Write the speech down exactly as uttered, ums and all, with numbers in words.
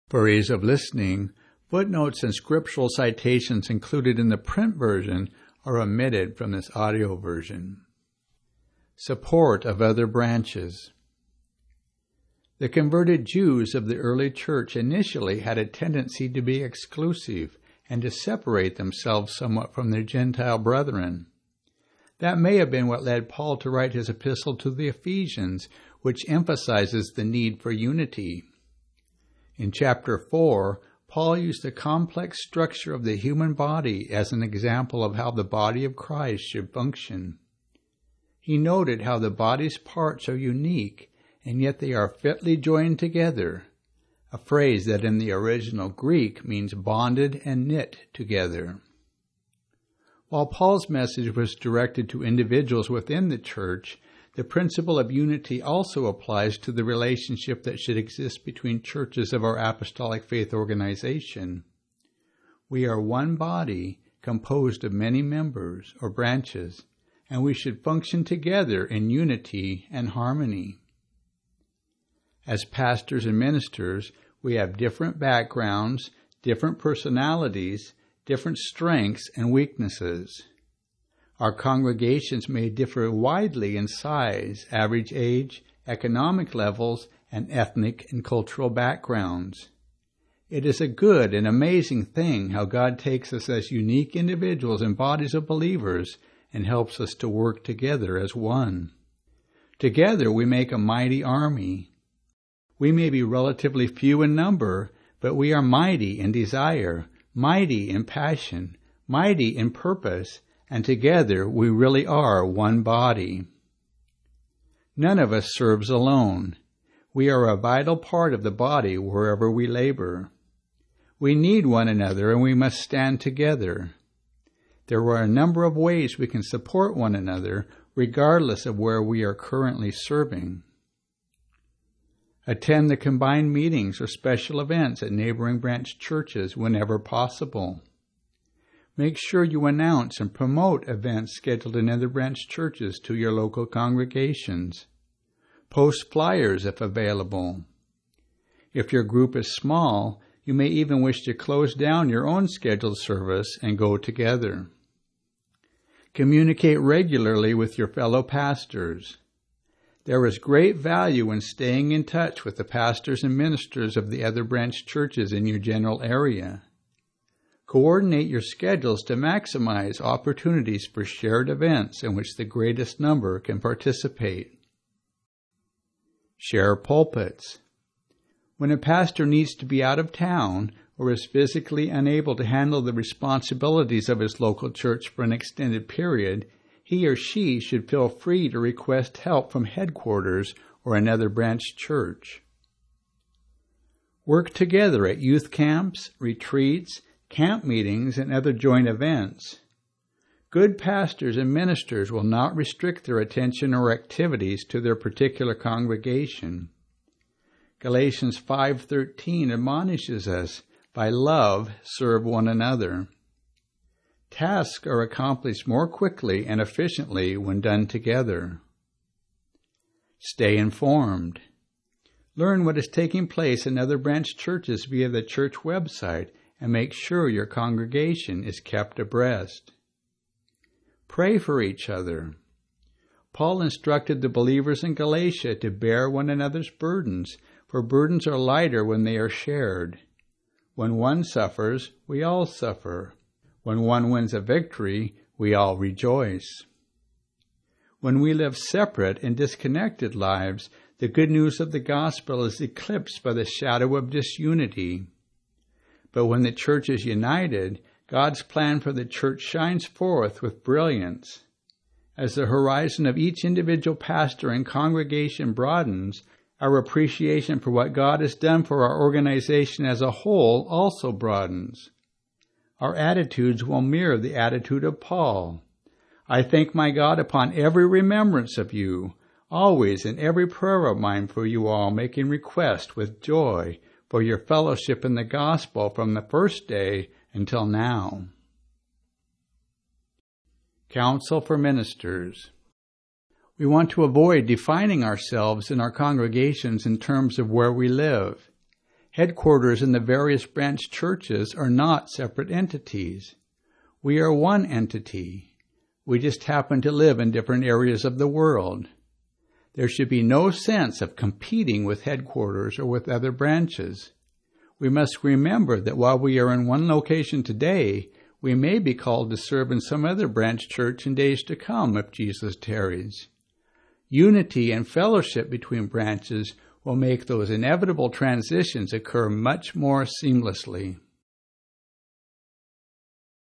For ease of listening, footnotes and scriptural citations included in the print version are omitted from this audio version. Support of other branches. The converted Jews of the early church initially had a tendency to be exclusive and to separate themselves somewhat from their Gentile brethren. That may have been what led Paul to write his epistle to the Ephesians, which emphasizes the need for unity. In chapter four, Paul used the complex structure of the human body as an example of how the body of Christ should function. He noted how the body's parts are unique, and yet they are fitly joined together, a phrase that in the original Greek means bonded and knit together. While Paul's message was directed to individuals within the church, the principle of unity also applies to the relationship that should exist between churches of our apostolic faith organization. We are one body composed of many members or branches, and we should function together in unity and harmony. As pastors and ministers, we have different backgrounds, different personalities, different strengths and weaknesses. Our congregations may differ widely in size, average age, economic levels, and ethnic and cultural backgrounds. It is a good and amazing thing how God takes us as unique individuals and bodies of believers and helps us to work together as one. Together we make a mighty army. We may be relatively few in number, but we are mighty in desire, mighty in passion, mighty in purpose, and together we really are one body. None of us serves alone. We are a vital part of the body wherever we labor. We need one another and we must stand together. There are a number of ways we can support one another regardless of where we are currently serving. Attend the combined meetings or special events at neighboring branch churches whenever possible. Make sure you announce and promote events scheduled in other branch churches to your local congregations. Post flyers if available. If your group is small, you may even wish to close down your own scheduled service and go together. Communicate regularly with your fellow pastors. There is great value in staying in touch with the pastors and ministers of the other branch churches in your general area. Coordinate your schedules to maximize opportunities for shared events in which the greatest number can participate. Share pulpits. When a pastor needs to be out of town or is physically unable to handle the responsibilities of his local church for an extended period, he or she should feel free to request help from headquarters or another branch church. Work together at youth camps, retreats, camp meetings, and other joint events. Good pastors and ministers will not restrict their attention or activities to their particular congregation. Galatians five thirteen admonishes us, by love serve one another. Tasks are accomplished more quickly and efficiently when done together. Stay informed. Learn what is taking place in other branch churches via the church website and make sure your congregation is kept abreast. Pray for each other. Paul instructed the believers in Galatia to bear one another's burdens, for burdens are lighter when they are shared. When one suffers, we all suffer. When one wins a victory, we all rejoice. When we live separate and disconnected lives, the good news of the gospel is eclipsed by the shadow of disunity. But when the church is united, God's plan for the church shines forth with brilliance. As the horizon of each individual pastor and congregation broadens, our appreciation for what God has done for our organization as a whole also broadens. Our attitudes will mirror the attitude of Paul. I thank my God upon every remembrance of you, always in every prayer of mine for you all, making request with joy for your fellowship in the gospel from the first day until now. Counsel for ministers. We want to avoid defining ourselves in our congregations in terms of where we live. Headquarters in the various branch churches are not separate entities. We are one entity. We just happen to live in different areas of the world. There should be no sense of competing with headquarters or with other branches. We must remember that while we are in one location today, we may be called to serve in some other branch church in days to come if Jesus tarries. Unity and fellowship between branches will make those inevitable transitions occur much more seamlessly.